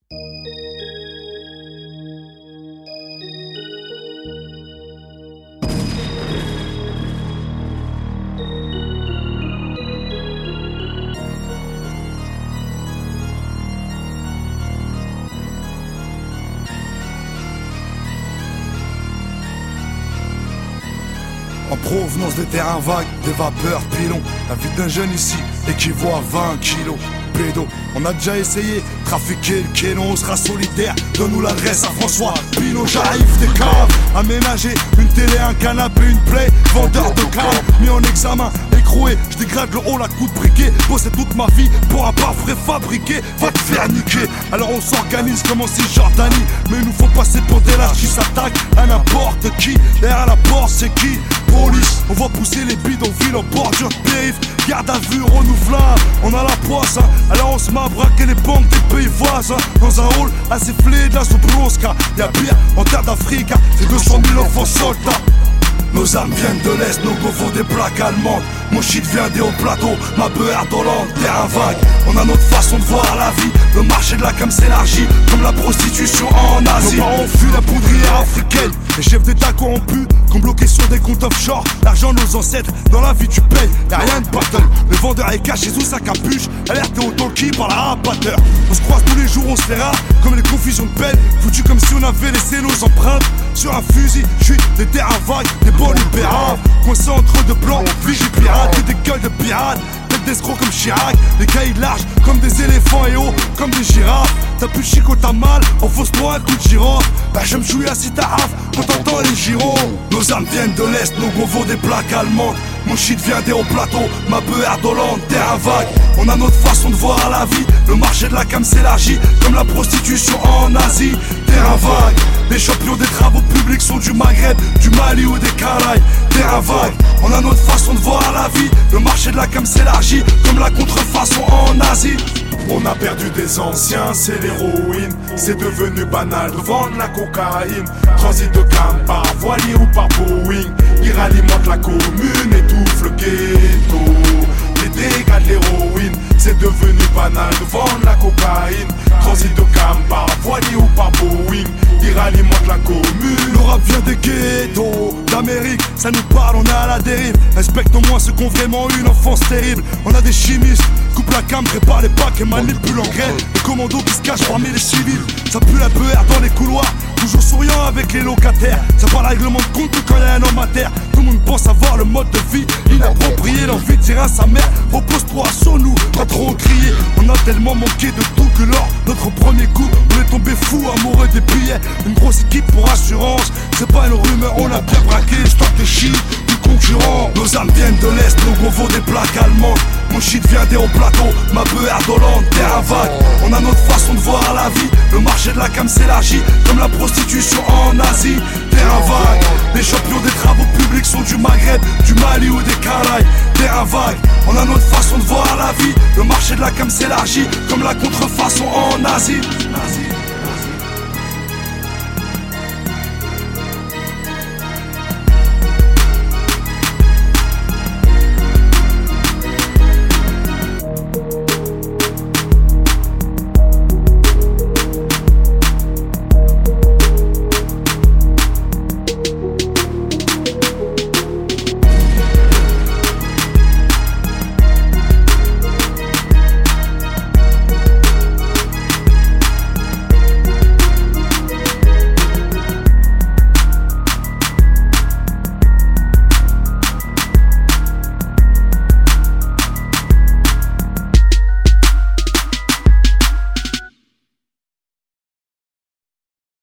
En provenance des terrains vagues, des vapeurs pilons. La vie d'un jeune ici équivaut à 20 kilos. Pédo, on a déjà essayé, trafiquer le kénon, on sera solidaire. Donne-nous l'adresse à François Pinault. J'arrive des caves, aménager une télé, un canapé, une play. Vendeur de crâne, mis en examen, écroué. Je dégrade le haut, la coupe de briquet. Bossé toute ma vie pour un parc préfabriqué. Va te faire niquer. Alors on s'organise comme en Cisjordanie. Mais il nous faut passer pour des lâches qui s'attaquent à n'importe qui. Derrière la porte, c'est qui? Police, on va pousser les bidonvilles en bordure de périph'. Garde à vue renouvelable, on a la poisse, hein. Alors on se met à braquer les banques des pays voisins. Dans un hall assez flé de la Sobroska. Y'a pire en terre d'Afrique, hein. C'est 200 000 enfants soldats. Nos âmes viennent de l'Est, nos go font des plaques allemandes. Mon shit vient des hauts plateaux, ma beurre d'Hollande, terrain vague. On a notre façon de voir la vie. Le marché de la cam s'élargit comme la prostitution en Asie. Nos parents fuient la poudrière africaine. Les chefs d'état corrompus qu'on bloqué sur des comptes offshore. L'argent de nos ancêtres, dans la vie tu payes. Y'a rien de battle, le vendeur est caché sous sa capuche. Alerté au talkie par la rapateur. On se croise tous les jours, on se fait rare comme les confusions de peine. Foutu comme si on avait laissé nos empreintes sur un fusil. J'suis des terrains vagues, des bols libérables. Coincés entre deux blancs, vigie pirate. Et des gueules de pirates, tête d'escrocs comme Chirac. Les cailles larges comme des éléphants et hauts comme des girafes. T'as plus chico, t'as mal, enfonce-toi un coup de girofle. Bah je me chouille assis ta raf quand t'entends les gyros. Nos âmes viennent de l'Est, nos gros vaut des plaques allemandes. Mon shit vient des hauts plateaux, ma beurre d'Hollande, terrain vague. On a notre façon de voir la vie. Le marché de la cam s'élargit comme la prostitution en Asie. Terrain vague, les champions des travaux publics sont du Maghreb, du Mali ou des Caraïbes. Terrain vague, on a notre façon de voir la vie. Le marché de la cam s'élargit comme la contrefaçon en Asie. On a perdu des anciens, c'est l'héroïne. C'est devenu banal de vendre la cocaïne. Transit de cam par voilier ou par Boeing. Il alimente la commune, étouffe le ghetto. Les dégâts de l'héroïne, c'est devenu banal de vendre la cocaïne. Transit de cam par voilier ou par Boeing. Il alimente la commune. Le rap vient des ghettos d'Amérique, ça nous parle, on est à la dérive. Respecte au moins ceux qui ont vraiment eu une enfance terrible. On a des chimistes, coupe la cam, prépare les packs et manipule l'engrais. Les commandos qui se cachent parmi les civils. Ça pue la beurre dans les couloirs, toujours souriant avec les locataires. Ça parle règlement de compte quand il y a un homme à terre. Tout le monde pense avoir le mode de vie inapproprié. L'envie de dire à sa mère, repose-toi sur nous, pas trop crier. On a tellement manqué de tout que lors notre premier coup, on est tombé fou, amoureux des billets. Une grosse équipe pour assurance, c'est pas une rumeur, on a bien braqué. Stock des shit du concurrent. Nos âmes viennent de l'Est, nos gros vaut des plaques allemandes. Mon shit vient des hauts plateaux, ma beurre d'Hollande, terrain vague. On a notre façon de voir la vie. Le marché de la cam s'élargit comme la prostitution en Asie. Terrain vague, les champions des travaux publics sont du Maghreb, du Mali ou des Caraïbes. Terrain vague, on a notre façon de voir la vie. Le marché de la cam s'élargit comme la contrefaçon en Asie.